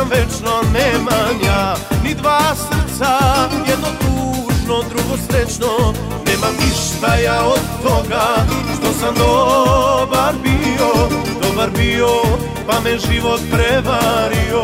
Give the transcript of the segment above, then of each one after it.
čekam večno, nemam ja ni dva srca, jedno tužno, drugo srećno. Nemam ništa ja od toga što sam dobar bio, pa me život prevario.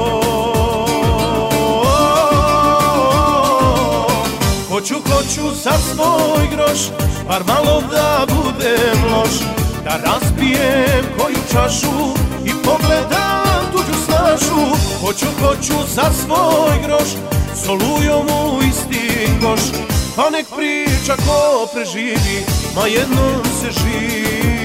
Hoću za svoj groš, bar malo da budem loš, da raspijem koju čašu i pogledam tuđu snašu. Hoću za svoj groš, s olujom u isti koš, pa nek priča ko preživi, ma jednom se živi.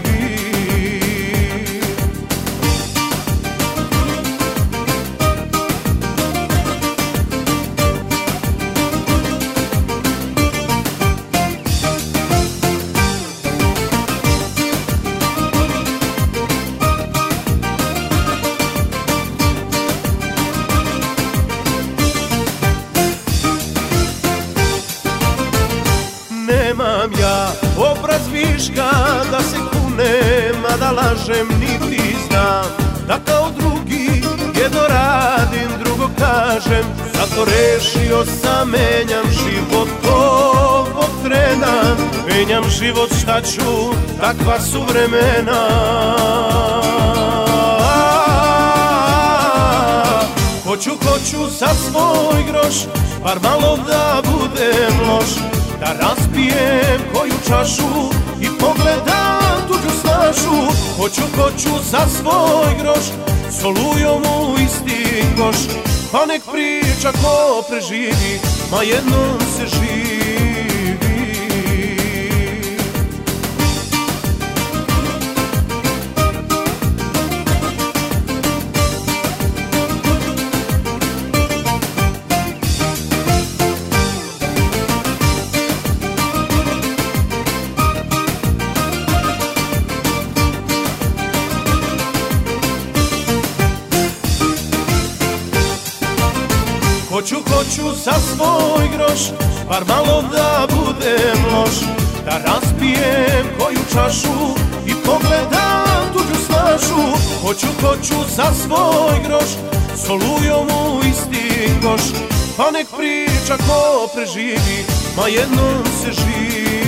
Nemam ja obraz viška da se kunem, a da lažem niti znam, da kao drugi jedno radim, drugo kažem. Zato rešio sam, menjam život ovog trena, menjam život, šta ću, takva su vremena. Hoću za svoj groš, bar malo da budem loš, da raspijem koju čašu i pogledam tuđu snašu. Hoću za svoj groš, s olujom u isti koš, pa nek priča ko preživi, ma jednom se živi. Hoću za svoj groš, bar malo da budem loš, da raspijem koju čašu i pogledam tuđu snašu. Hoću za svoj groš, s olujom u isti koš, pa nek priča ko preživi, ma jednom se živi.